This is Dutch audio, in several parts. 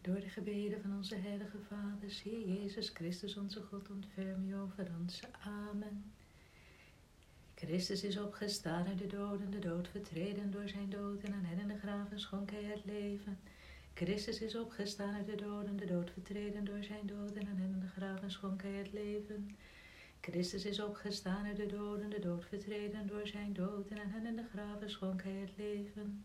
Door de gebeden van onze heilige vaders, Heer Jezus Christus onze God, ontferm u over ons. Amen. Christus is opgestaan uit de dood vertreden door zijn dood, en aan hen in de graven schonk hij het leven. Christus is opgestaan uit de dood vertreden door zijn dood, en aan hen in de graven schonk hij het leven. Christus is opgestaan uit de dood vertreden door zijn dood, en aan hen in de graven schonk hij het leven.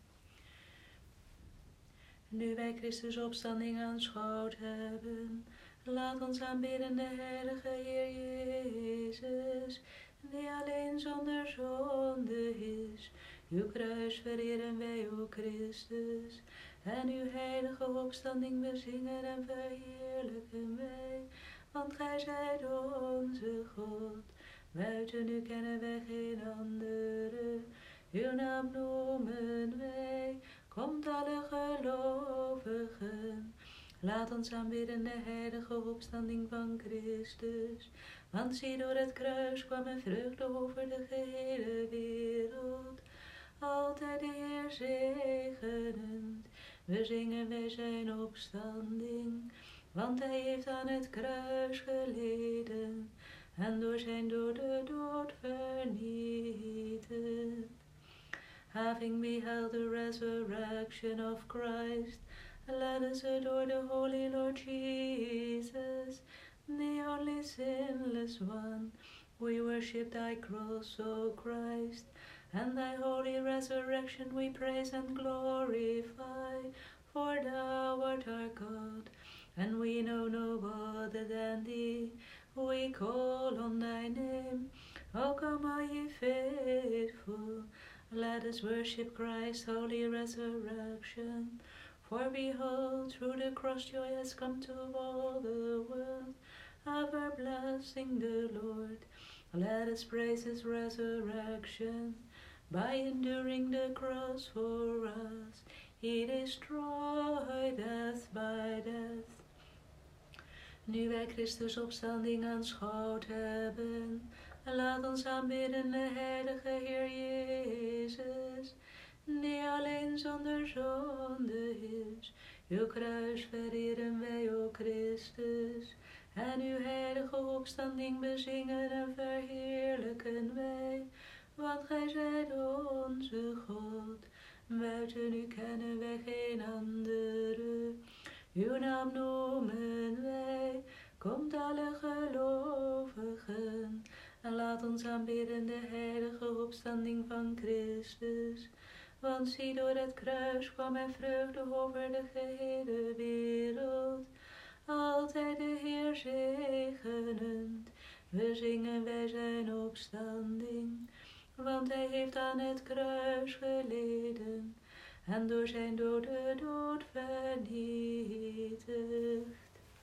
Nu wij Christus opstanding aanschouwd hebben, laat ons aanbidden de heilige Heer Jezus, die alleen zonder zonde is. Uw kruis vereren wij, o Christus, en uw heilige opstanding bezingen en verheerlijken wij, want gij zijt onze God. Buiten u kennen wij geen andere, uw naam noemen wij. Komt alle gelovigen, laat ons aanbidden de heilige opstanding van Christus. Want zie, door het kruis kwam een vreugde over de gehele wereld. Altijd de Heer zegenend, we zingen wij zijn opstanding. Want hij heeft aan het kruis geleden, en door zijn dood de dood vernietigd. Having beheld the resurrection of Christ, let us adore the Holy Lord Jesus, the only sinless one. We worship thy cross, O Christ, and thy holy resurrection we praise and glorify, for thou art our God, and we know no other than thee. We call on thy name, O come, all ye faithful. Let us worship Christ's holy resurrection. For behold, through the cross joy has come to all the world. Ever blessing the Lord. Let us praise his resurrection. By enduring the cross for us, he destroyed death by death. Nu wij Christus opstanding aanschouwd hebben, laat ons aanbidden de heilige Heer Jezus, die alleen zonder zonde is. Uw kruis vereren wij, o Christus, en uw heilige opstanding bezingen en verheerlijken wij, want gij zijt onze God. Buiten u kennen wij geen andere, uw naam noemen wij. Komt alle gelovigen, en laat ons aanbidden de heilige opstanding van Christus. Want zie, door het kruis kwam er vreugde over de gehele wereld. Altijd de Heer zegenend, we zingen wij zijn opstanding. Want hij heeft aan het kruis geleden, en door zijn dood de dood vernietigd.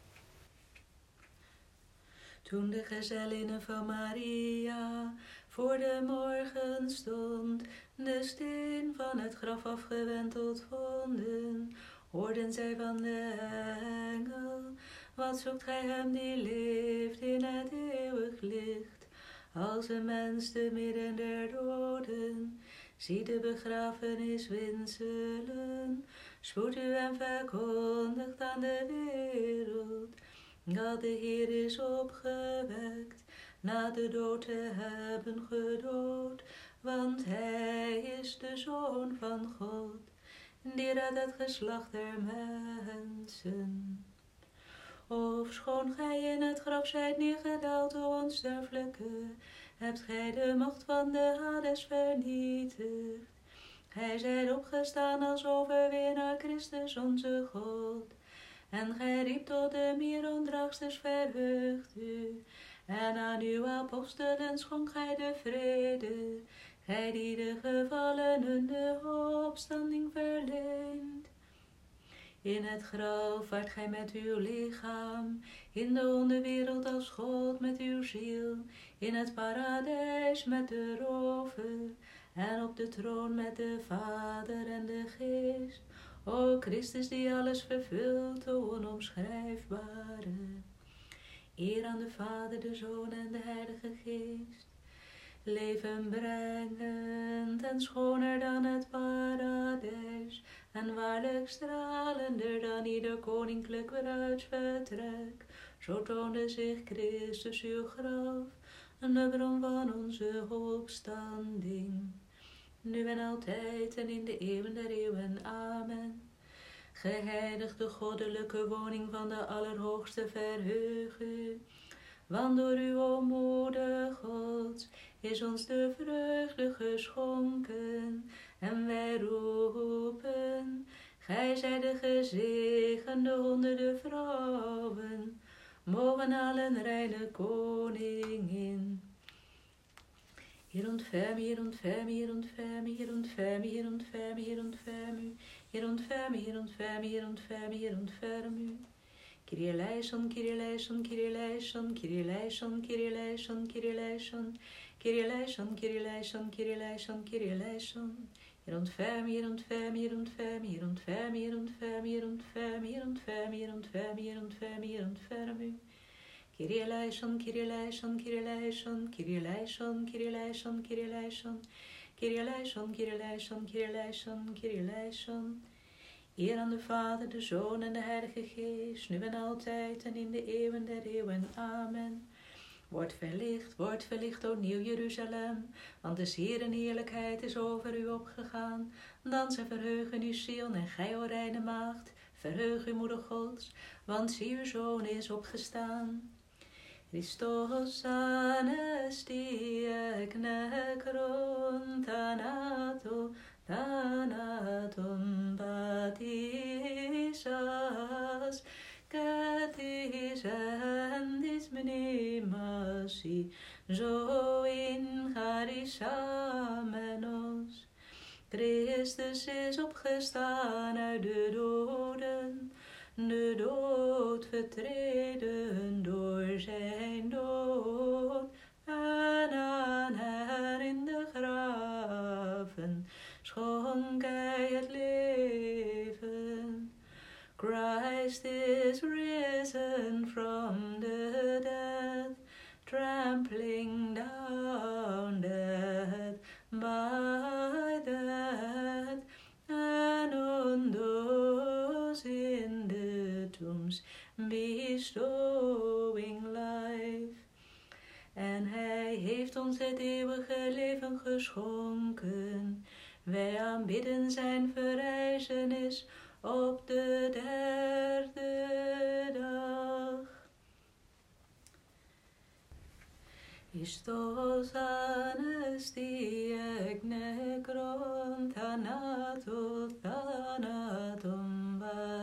Toen de gezellinnen van Maria voor de morgen stond, de steen van het graf afgewenteld vonden, hoorden zij van de engel: wat zoekt gij hem die leeft in het eeuwig licht, als een mens te midden der doden? Zie, de begrafenis winselen, spoed u en verkondigt aan de wereld dat de Heer is opgewekt, na de dood te hebben gedood, want hij is de Zoon van God, die redt het geslacht der mensen. Ofschoon gij in het graf zijt neergedaald, o onsterfelijke, hebt gij de macht van de Hades vernietigd. Gij zijt opgestaan als overwinnaar, Christus onze God. En gij riep tot de mierondraagsters, verheugt u, en aan uw apostelen schonk gij de vrede, gij die de gevallenen de opstanding verleent. In het graf waart gij met uw lichaam, in de onderwereld als God met uw ziel, in het paradijs met de rover, en op de troon met de Vader en de Geest. O Christus die alles vervult, o onomschrijfbare. Eer aan de Vader, de Zoon en de Heilige Geest. Leven brengend en schoner dan het paradijs, En waarlijk stralender dan ieder koninklijk bruidsvertrek. Zo toonde zich Christus uw graf, en de bron van onze opstanding. Nu en altijd en in de eeuwen der eeuwen. Amen. Geheiligd de goddelijke woning van de Allerhoogste, verheug u. Want door uw o moeder Gods is ons de vreugde geschonken. En wij roepen, gij zijt de gezegende onder de vrouwen, mogen allen reine koningin. Hier ontferm, hier ontferm, hier ontferm, hier ontferm, hier ontferm, hier ontferm u. Hier ontferm, hier ontferm, hier ontferm, hier ontferm u. Kyrie eleison, Kyrie eleison, Kyrie eleison, Kyrie eleison, Kyrie eleison, Kyrie eleison, Kyrie eleison, Kyrie eleison, Kyrie eleison, Kyrie eleison. Hier ontferm, hier ontferm, hier ontferm, hier ontferm, hier ontferm, hier ontferm, hier ontferm, hier ontferm, hier ontferm, hier ontferm u. Kyrie eleison, Kyrie eleison, Kyrie eleison, Kyrie eleison, Kyrie eleison, Kyrie eleison, Kyrie eleison, Kyrie eleison, Kyrie eleison, Kyrie eleison. Eer aan de Vader, de Zoon en de Heilige Geest, nu en altijd en in de eeuwen der eeuwen. Amen. Word verlicht, o nieuw Jeruzalem, want de Heeren heerlijkheid is over u opgegaan. Dansen, verheugen uw ziel en gij, o reine maagd, verheug u, moeder Gods, want zie uw Zoon is opgestaan. Christos anesti ek nekron thanato, thanaton batisas, katis endis mnemasi, zo in charissamenos. Christus is opgestaan uit de doden, de dood vertreden door zijn dood. En aan haar in de graven schonk hij het leven. Christ is risen from the dead, trampling down death by death, and on those in the tombs bestowing life. En hij heeft ons het eeuwige leven geschonken. Wij aanbidden zijn verrijzenis op de derde dag. Christos anesti ek nekron thanato, thanaton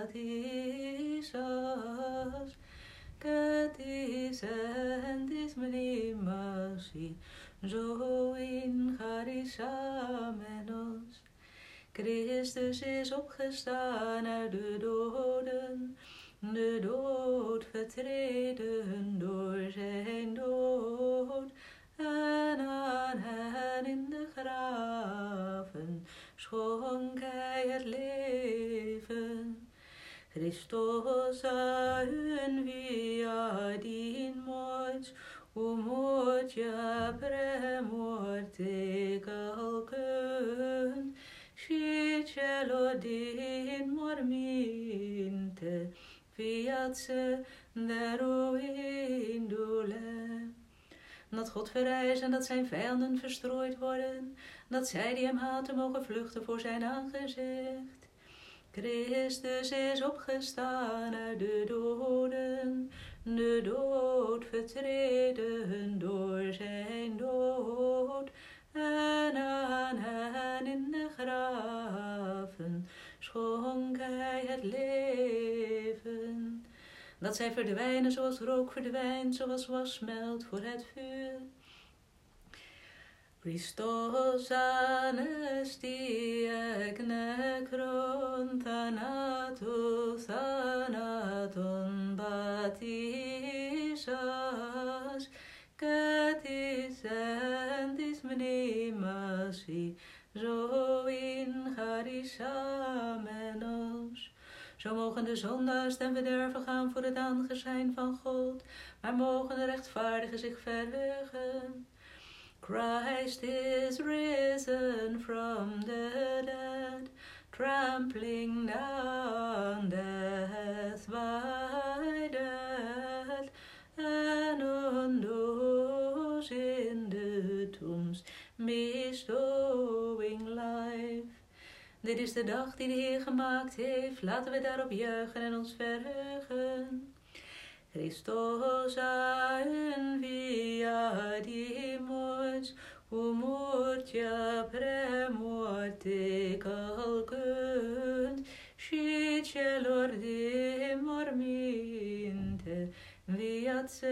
batisas, katis endis mnemasi, zo in charissamenos. Christus is opgestaan uit de doden, de dood vertreden door zijn dood. En aan hen in de graven schonk hij het leven. Christos a hun via din morts, mortia premorte calcun, și celor din morminte viață dăruindu-le. Dat God verrijst en dat zijn vijanden verstrooid worden, dat zij die hem haten mogen vluchten voor zijn aangezicht. Christus is opgestaan uit de doden, de dood vertreden door zijn dood. En aan hen in de graven schonk hij het leven. Dat zij verdwijnen zoals rook verdwijnt, zoals was smelt voor het vuur. Christos anesti ek nekron thanato, thanaton batisas, katis endis mnemasi, zo in charissamenos. Zo mogen de zondaars ten verderven gaan voor het aangeschijn van God, maar mogen de rechtvaardigen zich verheugen. Christ is risen from the dead, trampling down death by death, and on those in the tombs bestowing life. Dit is de dag die de Heer gemaakt heeft, laten we daarop juichen en ons verheugen. Christos in via dimos, humortia premorte calcunt, și celor de morminte, viață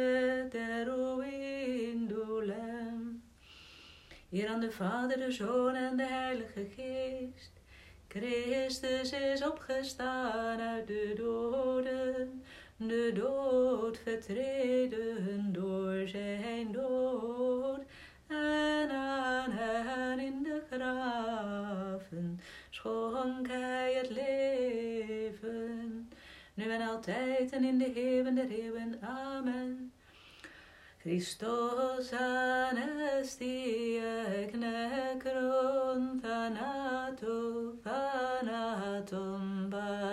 indulem. Eer aan de Vader, de Zoon en de Heilige Geest. Christus is opgestaan uit de doden, de dood vertreden door zijn dood. En aan hen in de graven schonk hij het leven. Nu en altijd en in de eeuwen der eeuwen. Amen. Christos anesti ec necron thanato thanaton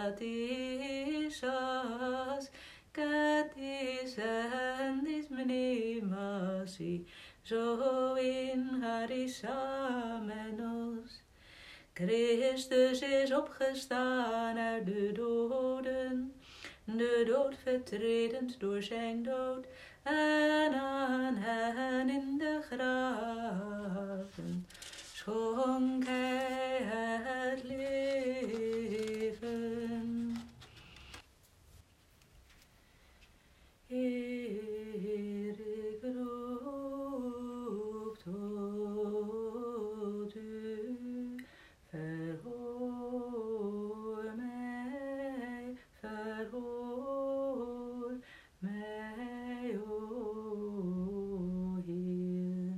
batisas catis endis mnemasi zo in harisamenos. Christus is opgestaan uit de doden, de dood vertredend door zijn dood, en aan hen in de graven schonk hij het leven. Heer, ik roep tot u, verhoor mij, verhoor mij, o Heer.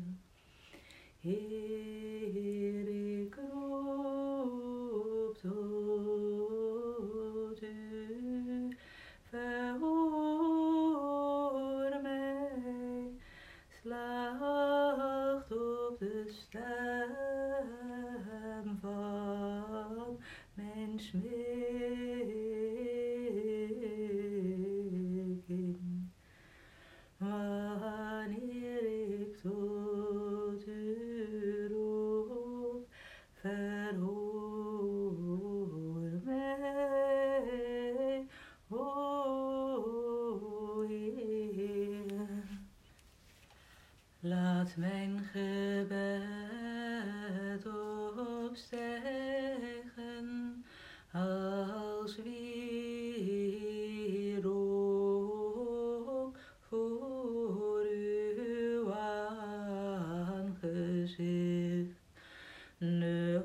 Heer, ik roep tot u, verhoor mij, slacht op de stem van mijn smeeking. Wanneer ik tot u roep, verhoor mij, o Heer. Laat mijn gebed opstijgen als wierook voor uw aangezicht. De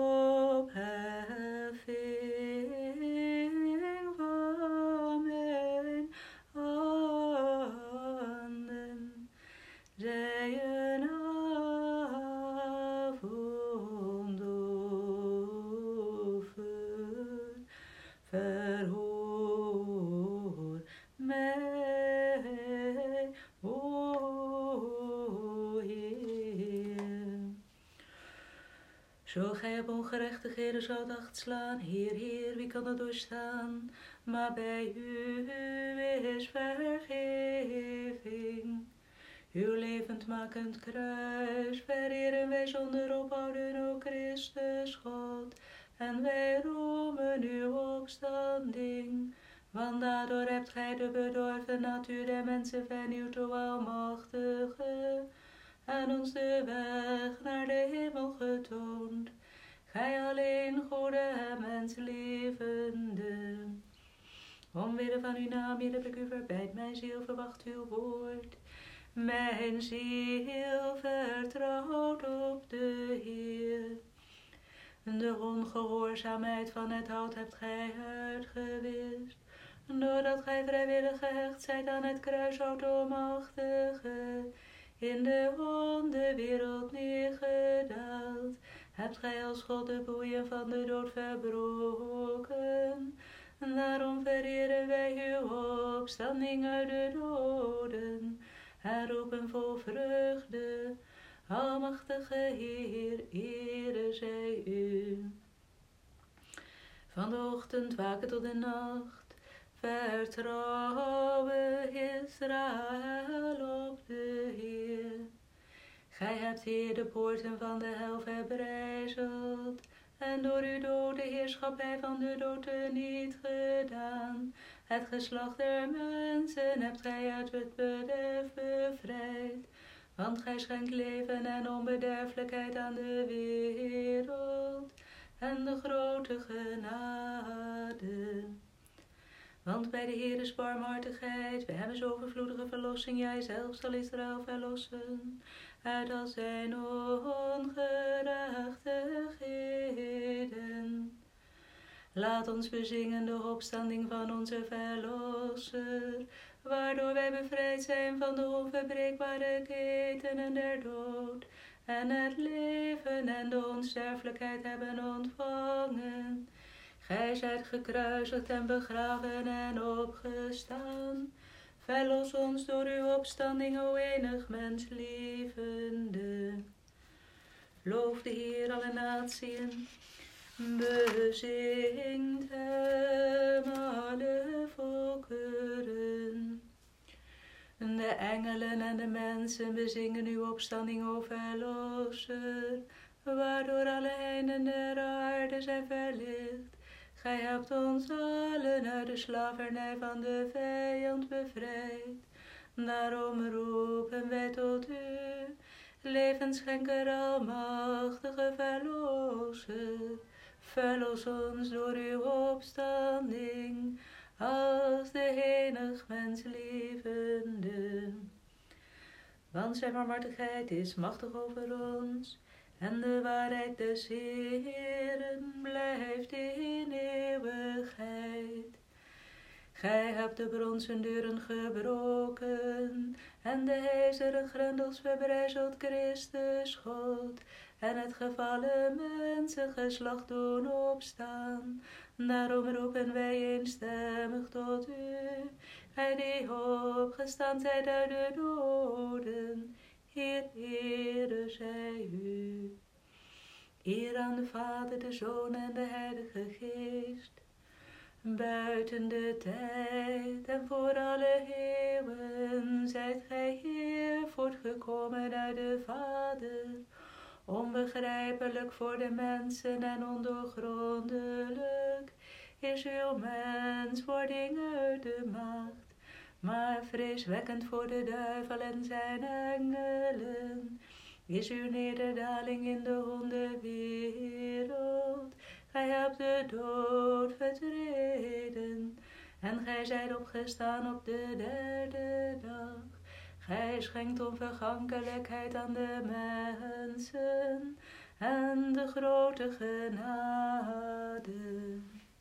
opheffing van mijn handen zij een avondoffer. Verhoor mij, o Heer. Zo gij op ongerechtigheden zoudt acht slaan, Heer, Heer, wie kan dat doorstaan? Maar bij u is vergeving. Uw levendmakend kruis vereren wij zonder ophouden, o Christus God. En wij roemen uw opstanding, want daardoor hebt gij de bedorven natuur der mensen vernieuwd, o Almachtige, en ons de weg naar de hemel getoond. Gij alleen, goede en menslievende. Omwille van uw naam, hier heb ik u verbeid, mijn ziel verwacht uw woord. Mijn ziel vertrouwt op de Heer. De ongehoorzaamheid van het hout hebt gij uitgewist, doordat gij vrijwillig gehecht zijt aan het kruis, o Almachtige, in de wereld neergedaald, hebt gij als God de boeien van de dood verbroken. Daarom vereren wij uw opstanding uit de doden en roepen vol vreugde, Almachtige Heer, ere zij u. van de ochtend waken tot de nacht. Vertrouwen Israël op de Heer. Gij hebt hier de poorten van de hel verbrijzeld, en door uw dood de heerschappij van de dood niet gedaan. Het geslacht der mensen hebt gij uit het bederf bevrijd, want gij schenkt leven en onbederfelijkheid aan de wereld, en de grote genade. Want bij de Heer is barmhartigheid, bij hem is overvloedige verlossing, jij zelf zal Israël verlossen uit al zijn ongerechtigheden. Laat ons bezingen de opstanding van onze Verlosser, waardoor wij bevrijd zijn van de onverbreekbare ketenen der dood, en het leven en de onsterfelijkheid hebben ontvangen. Gij zijt gekruisigd en begraven en opgestaan. Verlos ons door uw opstanding, o enig menslievende. Loof de Heer alle natieën, bezingt hem alle volkeren. De engelen en de mensen bezingen uw opstanding, o Verlosser, waardoor alle einden der aarde zijn verlicht. Gij hebt ons allen uit de slavernij van de vijand bevrijd. Daarom roepen wij tot u, levensschenker almachtige Verlosser. Verlos ons door uw opstanding, als de enig menslievende. Want zijn barmhartigheid is machtig over ons, en de waarheid des Heeren blijft in eeuwigheid. Gij hebt de bronzen deuren gebroken, en de ijzeren grendels verbrijzeld, Christus God, en het gevallen mensengeslacht doen opstaan. Daarom roepen wij eenstemmig tot u, gij die opgestaan zijt uit de doden. Heer, Heere zij u. Eer aan de Vader, de Zoon en de Heilige Geest, buiten de tijd en voor alle eeuwen zijt gij Heer voortgekomen uit de Vader, onbegrijpelijk voor de mensen en ondoorgrondelijk is uw menswording uit de maagd, maar vreeswekkend voor de duivel en zijn engelen is uw nederdaling in de hondenwereld. Gij hebt de dood vertreden, en gij zijt opgestaan op de derde dag. Gij schenkt onvergankelijkheid aan de mensen en de grote genade.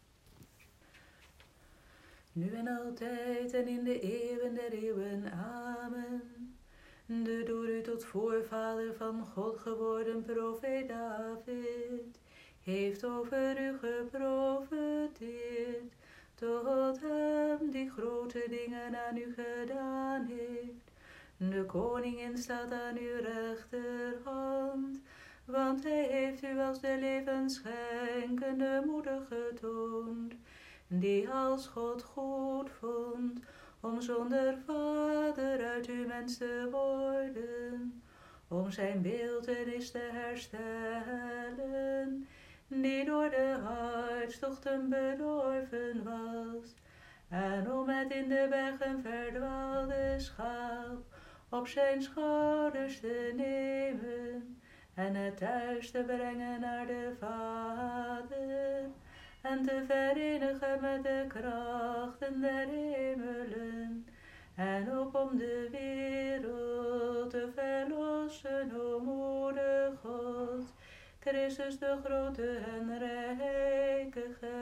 Nu en altijd en in de eeuwen der eeuwen. Amen. De door u tot voorvader van God geworden profeet David heeft over u geprofeteerd, tot hem die grote dingen aan u gedaan heeft. De koningin staat aan uw rechterhand, want hij heeft u als de levensschenkende moeder getoond, die als God goed vond om zonder vader uit uw mens te worden, om zijn beeltenis te herstellen, die door de hartstochten bedorven was, en om het in de bergen verdwaalde schaap op zijn schouders te nemen, en het thuis te brengen naar de Vader, en te verenigen met de krachten der hemelen, en ook om de wereld te verlossen, o moeder God, Christus de grote en rijke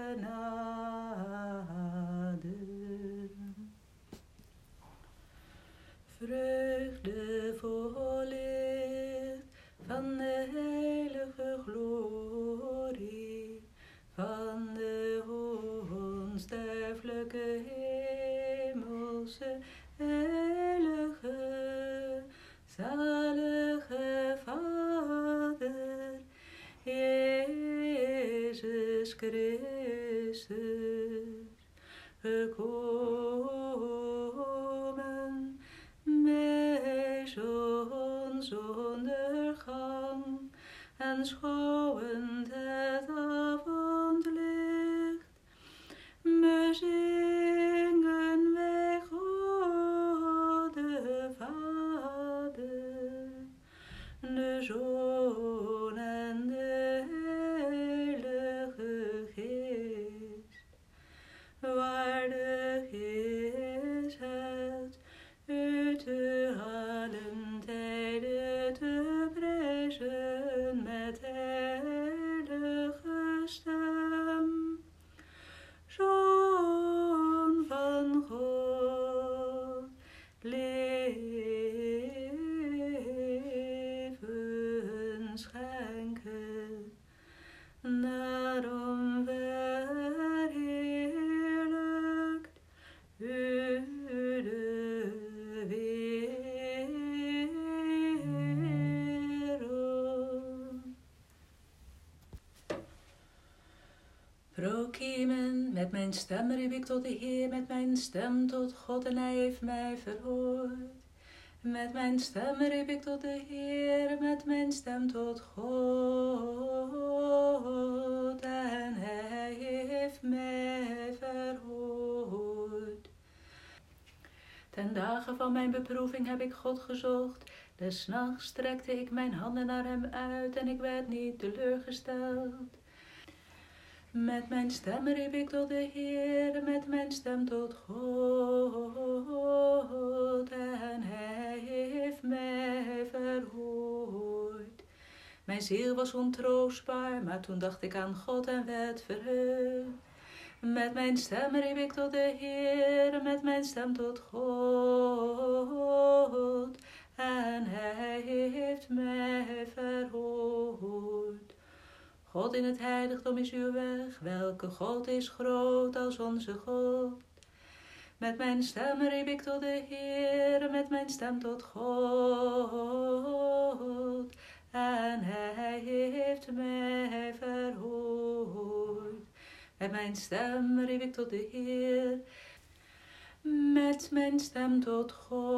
genade. Vreugdevol licht van de heilige glorie, van de onsterfelijke hemelse heilige, zalige Vader, Jezus Christus, gekomen bij zonsondergang en schouwend het avondlicht, bezingen wij God de Vader, de Zoon en de Heilige Geest. Waardig is het u te allen tijden te prijzen met heilige stem. Zoon van God, leven schenken, daarom verheerlijkt u de wereld. Prokiemen, met mijn stem riep ik tot de Heer, met mijn stem tot God en hij heeft mij verhoord. Met mijn stem riep ik tot de Heer, met mijn stem tot God en hij heeft mij verhoord. Ten dagen van mijn beproeving heb ik God gezocht. Des nachts strekte ik mijn handen naar hem uit en ik werd niet teleurgesteld. Met mijn stem riep ik tot de Heer, met mijn stem tot God en hij heeft mij verhoord. Mijn ziel was ontroostbaar, maar toen dacht ik aan God en werd verheugd. Met mijn stem riep ik tot de Heer, met mijn stem tot God en hij heeft mij verhoord. God in het heiligdom is uw weg, welke God is groot als onze God. Met mijn stem riep ik tot de Heer, met mijn stem tot God en hij heeft mij verhoord. Met mijn stem riep ik tot de Heer, met mijn stem tot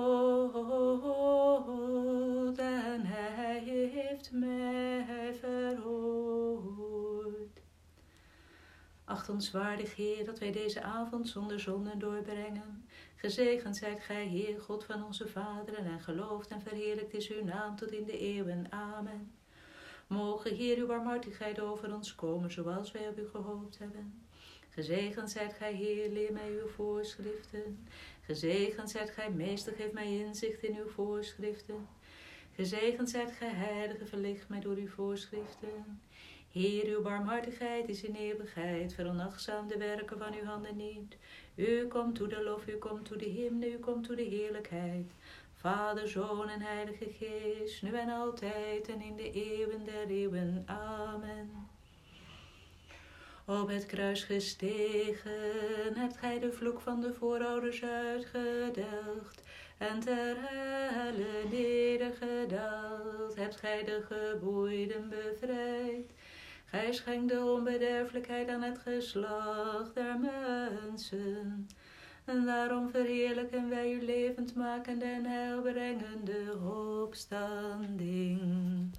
God en hij heeft mij verhoord. Achtenswaardig Heer, dat wij deze avond zonder zonde doorbrengen. Gezegend zijt gij, Heer, God van onze vaderen, en geloofd en verheerlijkt is uw naam tot in de eeuwen. Amen. Mogen Heer uw barmhartigheid over ons komen, zoals wij op u gehoopt hebben. Gezegend zijt gij, Heer, leer mij uw voorschriften. Gezegend zijt gij, Meester, geef mij inzicht in uw voorschriften. Gezegend zijt gij, Heilige, verlicht mij door uw voorschriften. Heer, uw barmhartigheid is in eeuwigheid, veronachtzaam de werken van uw handen niet. U komt toe de lof, u komt toe de hymne, u komt toe de heerlijkheid. Vader, Zoon en Heilige Geest, nu en altijd en in de eeuwen der eeuwen. Amen. Op het kruis gestegen hebt gij de vloek van de voorouders uitgedelgd en ter helle nedergedaald hebt gij de geboeiden bevrijd. Gij schenkt de onbederfelijkheid aan het geslacht der mensen. En daarom verheerlijken wij uw levendmakende en heilbrengende opstanding.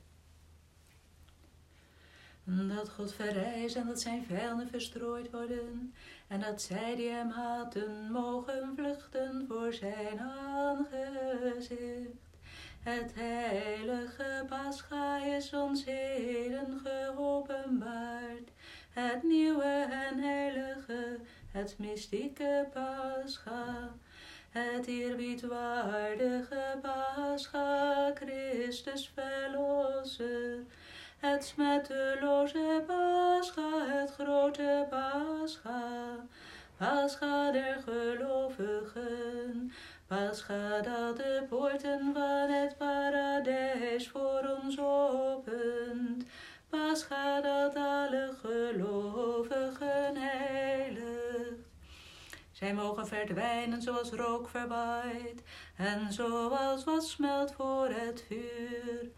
Dat God verrijst en dat zijn vijanden verstrooid worden, en dat zij die hem haten mogen vluchten voor zijn aangezicht. Het heilige Pascha is ons heden geopenbaard, het nieuwe en heilige, het mystieke Pascha. Het eerbiedwaardige Pascha, Christus verlosser. Het smetteloze Pascha, het grote Pascha. Pascha der gelovigen. Pascha dat de poorten van het paradijs voor ons opent. Pascha dat alle gelovigen heiligt. Zij mogen verdwijnen zoals rook verwaait en zoals was smelt voor het vuur.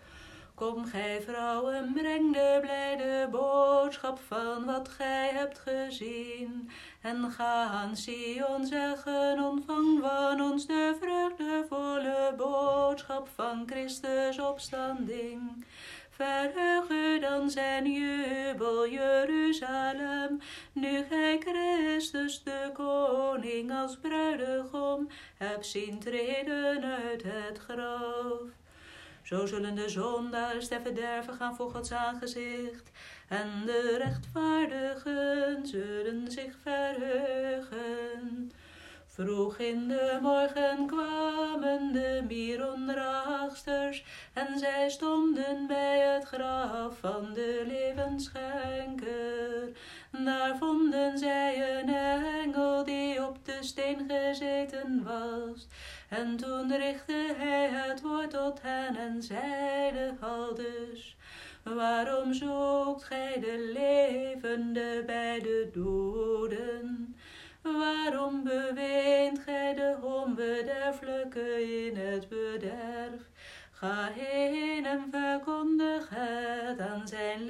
Kom gij vrouwen, breng de blijde boodschap van wat gij hebt gezien. En ga aan Sion zeggen, ontvang van ons de vreugdevolle boodschap van Christus opstanding. Verheug u dan zijn jubel, Jeruzalem, nu gij Christus de koning als bruidegom hebt zien treden uit het graf. Zo zullen de zondaars ter verderven gaan voor Gods aangezicht, en de rechtvaardigen zullen zich verheugen. Vroeg in de morgen kwamen de Miron-draagsters, en zij stonden bij het graf van de levensschenker. Daar vonden zij een engel die op de steen gezeten was. En toen richtte hij het woord tot hen en zeide aldus: waarom zoekt gij de levende bij de doden? Waarom beweent gij de onbederfelijke in het bederf? Ga heen en verkondig het aan zijn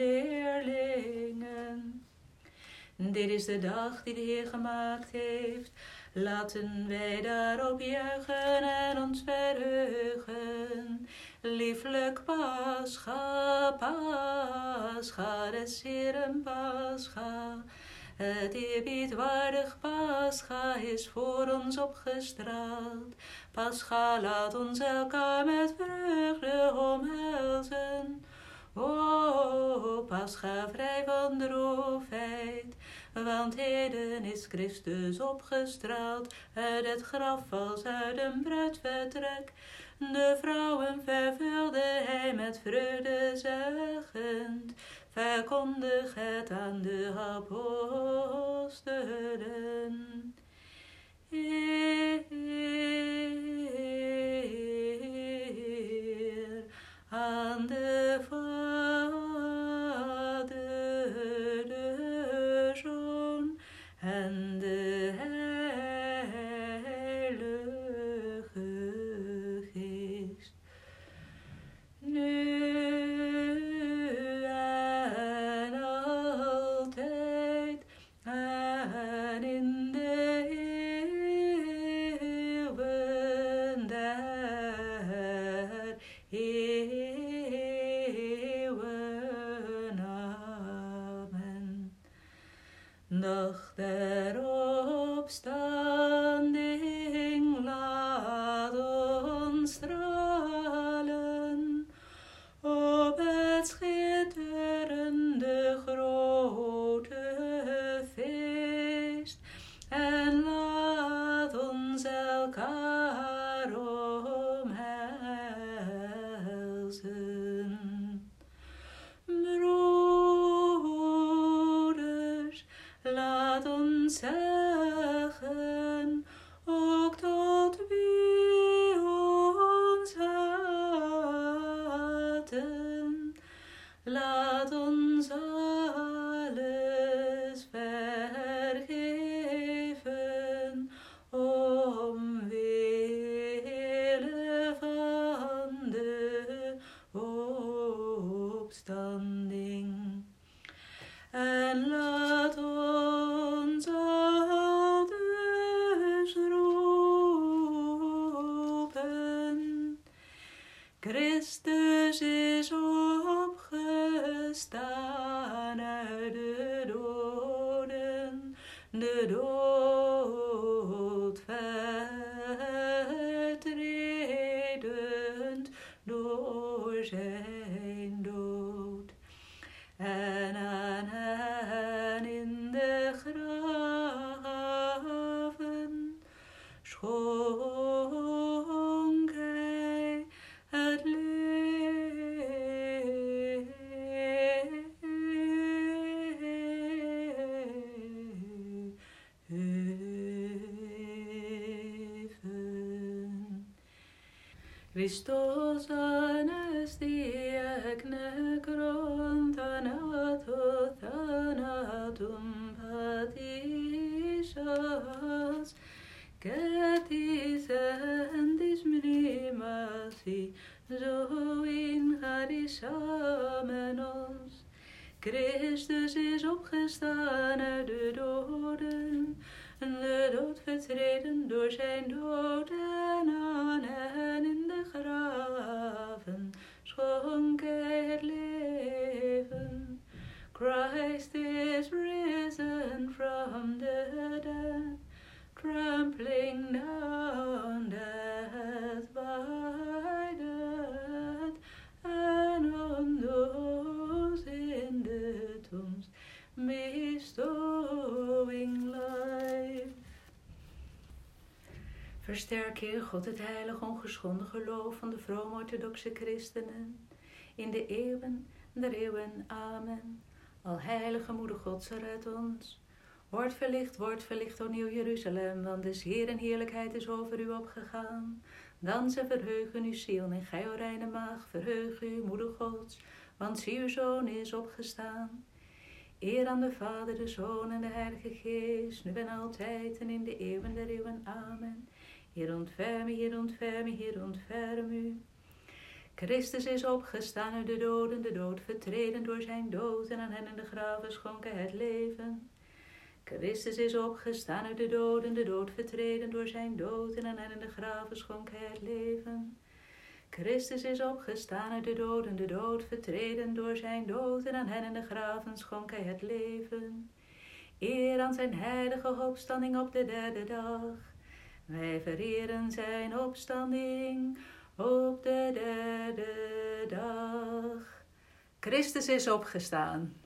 leerlingen. Dit is de dag die de Heer gemaakt heeft. Laten wij daarop juichen en ons verheugen. Lieflijk Pascha, Pascha, des Heeren Pascha. Het eerbiedwaardig Pascha is voor ons opgestraald. Pascha, laat ons elkaar met vreugde omhelzen. O, Pascha, vrij van droefheid, want heden is Christus opgestraald uit het graf als uit een bruidvertrek. De vrouwen vervulde hij met vreugde zeggend, verkondig het aan de apostelen. Heer, aan de Vader, de Zoon en de Heilige Geest. Nu en altijd en in de eeuwen der eeuwen. Amen. Dag der opstanding, laat ons stralen op het schitterende grote feest, en laat ons elkaar omhelzen. Broeders, laat ons zeggen, ook tot wie ons haten, laat ons alles vergeven, omwille van de opstanding. En laat ons aldus roepen: Christus is opgestaan uit de doden, de dood vertredend door zijn dood. En aan hen in de graven schonk hij het leven. Christos anestiac necron thanato thanatum patisas, catis endis minimasi zo ingaat hij samen ons. Christus is opgestaan uit de doden, de dood vertreden door zijn dood en aan hen in de graven schonk hij het leven. Christ is risen from the dead, trampling down death by death, and on those in the tombs bestowing life. Versterk, Heer God, het heilig ongeschonden geloof van de vroom-orthodoxe christenen in de eeuwen der eeuwen. Amen. Alheilige Moeder Gods, red ons. Word verlicht, o Nieuw Jeruzalem, want des Heeren heerlijkheid is over u opgegaan. Dansen, verheugen uw ziel en gij, o reine maagd, verheug u, Moeder Gods, want zie uw Zoon is opgestaan. Eer aan de Vader, de Zoon en de Heilige Geest, nu en altijd en in de eeuwen der eeuwen. Amen. Heer, ontferm u, Heer, ontferm u, Heer, ontferm u. Christus is opgestaan uit de dood vertreden door zijn dood, en aan hen in de graven schonk hij het leven. Christus is opgestaan uit de dood vertreden door zijn dood, en aan hen in de graven schonk hij het leven. Christus is opgestaan uit de dood vertreden door zijn dood, en aan hen in de graven schonk hij het leven. Eer aan zijn heilige opstanding op de derde dag. Wij vereren zijn opstanding op de derde dag. Christus is opgestaan.